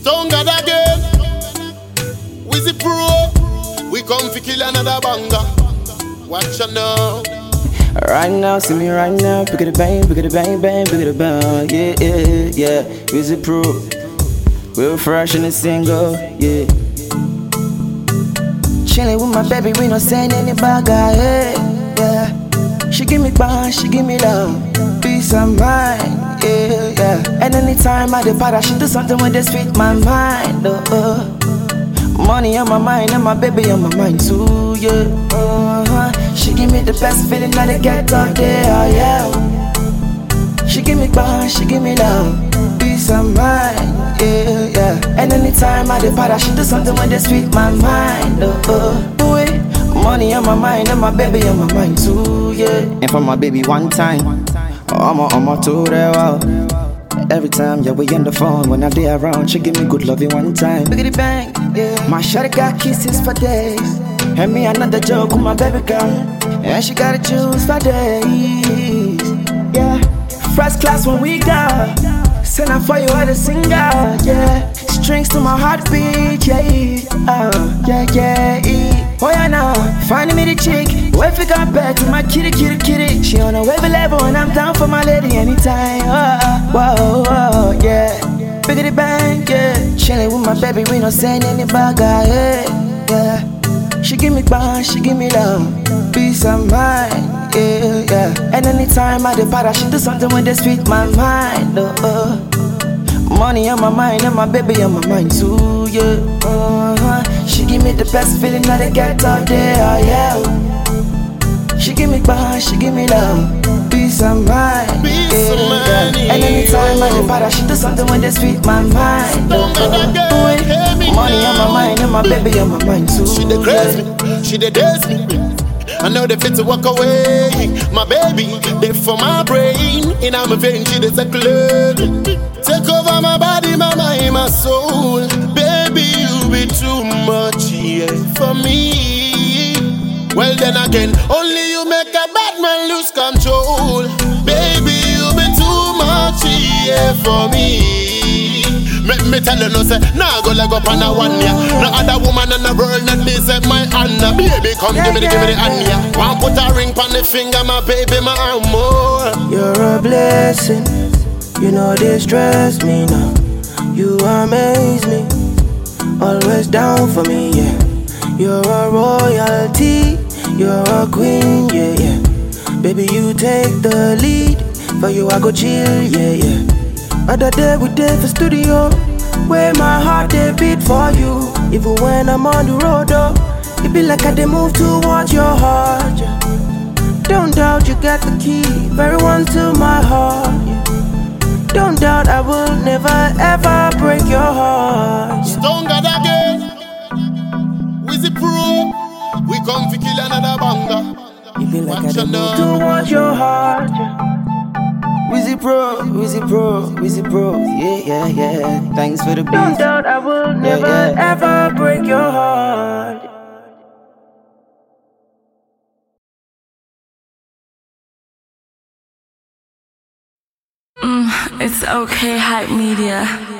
Stone God again. Wizzy Pro. We come to kill another banger. Watch ya now. Right now, see me right now. Pick it a bang, pick it a bang, bang, pick it a bang. Yeah, yeah, yeah. Wizzy Pro. Real fresh in the single, yeah. Chillin' with my baby, we not saying any bagger, yeah. She give me bang, she give me love, peace of mind, yeah, yeah. And anytime I depart, she do something with this sweet my mind, Money on my mind and my baby on my mind too, yeah. She give me the best feeling that I get out there, yeah. She give me bang, she give me love, peace of mind, yeah, yeah. And anytime I depart, she do something with this sweet my mind, Money on my mind and my baby on my mind too, yeah. And for my baby one time, I'ma to the wow. Every time, yeah, we on the phone. When I day around, she give me good loving one time. Biggity bang, yeah. My shawty got kisses for days. And me another joke with my baby girl. And she got a juice for days, yeah. First class when we go. Send her for you as a singer, yeah. Strings to my heartbeat, yeah, yeah, yeah. Oh yeah, now, finding me the chick. Wait for compared to my kitty, kitty, kitty. She on a wavy level and I'm down for my lady anytime. Whoa, whoa, yeah. Biggity bang, yeah. Chillin' with my baby, we not saying any bagger, yeah. She give me bang, she give me love, peace of mind, yeah, yeah. And anytime I depart, she do something with this sweet my mind, Money on my mind and my baby on my mind too, yeah. She give me the best feeling that I get out there, yeah. She give me bang, she give me love, peace of mind, yeah. And anytime I depart, she do something with this sweet my mind, Money on my mind and my baby on my mind too. She dey craze me, she dey dance me. I know they fit to walk away. My baby, they for my brain. In my vein, she dey circulate. Take over my body, my mind, my soul. Baby, you be too much, yeah, for me. Well then again, only you make a bad man lose control. Baby, you be too much, yeah, for me. Me tell you no say, nah go leg up on a one ya. No other woman in the world that deserve my honor. Baby, come give me the hand ya. Want put a ring on the finger, my baby, my amor. You're a blessing, you know they stress me now. You amaze me, always down for me, yeah. You're a royalty, you're a queen, yeah, yeah. Baby, you take the lead, for you I go chill, yeah, yeah. Other day we did for studio, where my heart they beat for you. Even when I'm on the road, it be like I they move towards your heart, yeah. Don't doubt you got the key, very one to my heart, yeah. Don't doubt I will never ever break your heart, yeah. Stone God again. Wizzy Pro. We come to kill another banger. It be like Watch I ya move now. towards your heart, yeah. Wizzy Pro, Wizzy Pro, Wizzy Pro, yeah, yeah, yeah. Thanks for the beat. Don't doubt I will never ever break your heart. It's okay, Hype Media.